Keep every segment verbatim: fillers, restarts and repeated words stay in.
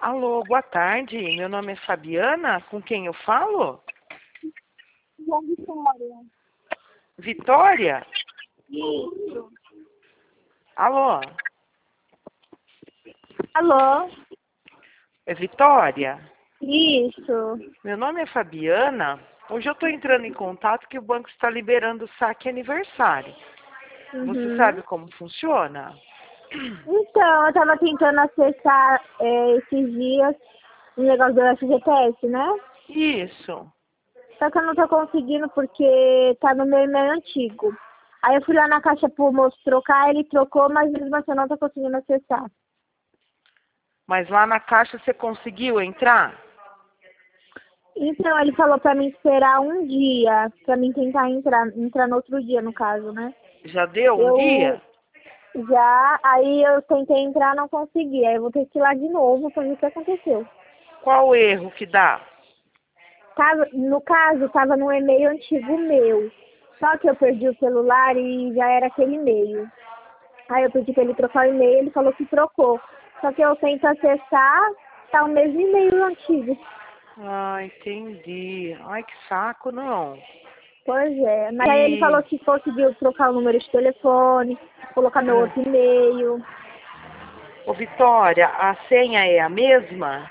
Alô, boa tarde. Meu nome é Fabiana. Com quem eu falo? João Vitória. Vitória? Isso. Alô? Alô? É Vitória? Isso. Meu nome é Fabiana. Hoje eu estou entrando em contato que o banco está liberando o saque aniversário. Você Uhum. sabe como funciona? Então, eu tava tentando acessar é, esses dias o negócio do F G T S, né? Isso. Só que eu não tô conseguindo porque tá no meu e-mail antigo. Aí eu fui lá na caixa pro moço trocar, ele trocou, mas mesmo assim eu não tô conseguindo acessar. Mas lá na caixa você conseguiu entrar? Então, ele falou pra mim esperar um dia, pra mim tentar entrar, entrar no outro dia, no caso, né? Já deu um Eu dia? já, aí eu tentei entrar, não consegui. Aí eu vou ter que ir lá de novo pra ver o que aconteceu. Qual o erro que dá? Tava, no caso, tava no e-mail antigo meu. Só que eu perdi o celular e já era aquele e-mail. Aí eu pedi pra ele trocar o e-mail, ele falou que trocou. Só que eu tento acessar, tá o mesmo e-mail antigo. Ah, entendi. Ai, que saco, não. Pois é. Mas aí ele falou E... que conseguiu trocar o número de telefone, colocar meu ah, outro e-mail. Ô, Vitória, a senha é a mesma?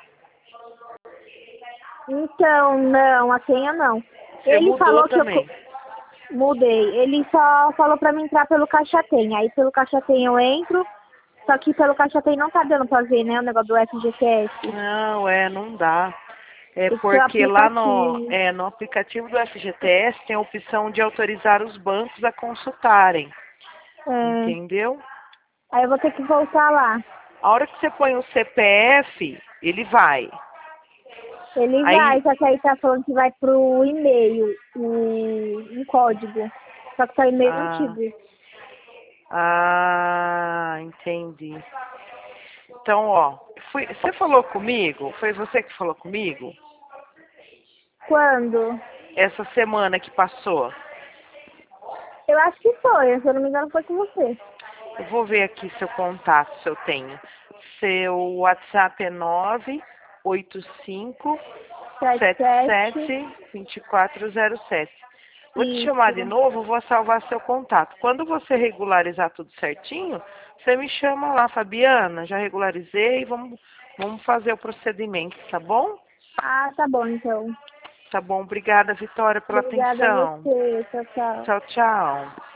Então, não, a senha não. Você Ele mudou falou que eu co- também. mudei. Ele só falou pra mim entrar pelo Caixa Tem. Aí pelo Caixa Tem eu entro, só que pelo Caixa Tem não tá dando pra ver, né, o negócio do F G T S. Não, é, não dá. É Tem que ser o porque lá no, aplicativo. é, no aplicativo do F G T S tem a opção de autorizar os bancos a consultarem. É. Entendeu? Aí eu vou ter que voltar lá. A hora que você põe o C P F, ele vai. Ele vai, Aí, só que aí tá falando que vai pro e-mail, o, um código. Só que tá e-mail ah, antigo. ah, entendi. Então, ó, fui, você falou comigo? Foi você que falou comigo? Quando? Essa semana que passou? Eu acho que foi, se eu não me engano foi com você. Eu vou ver aqui seu contato, se eu tenho. Seu WhatsApp é nove oito cinco Sete, sete sete, sete dois quatro zero sete. Vou te chamar de isso. novo, vou salvar seu contato. Quando você regularizar tudo certinho, você me chama lá, Fabiana, já regularizei, vamos, vamos fazer o procedimento, tá bom? Ah, tá bom então. Tá bom, obrigada, Vitória, pela Obrigada a atenção. você. Tchau, tchau. Tchau, tchau.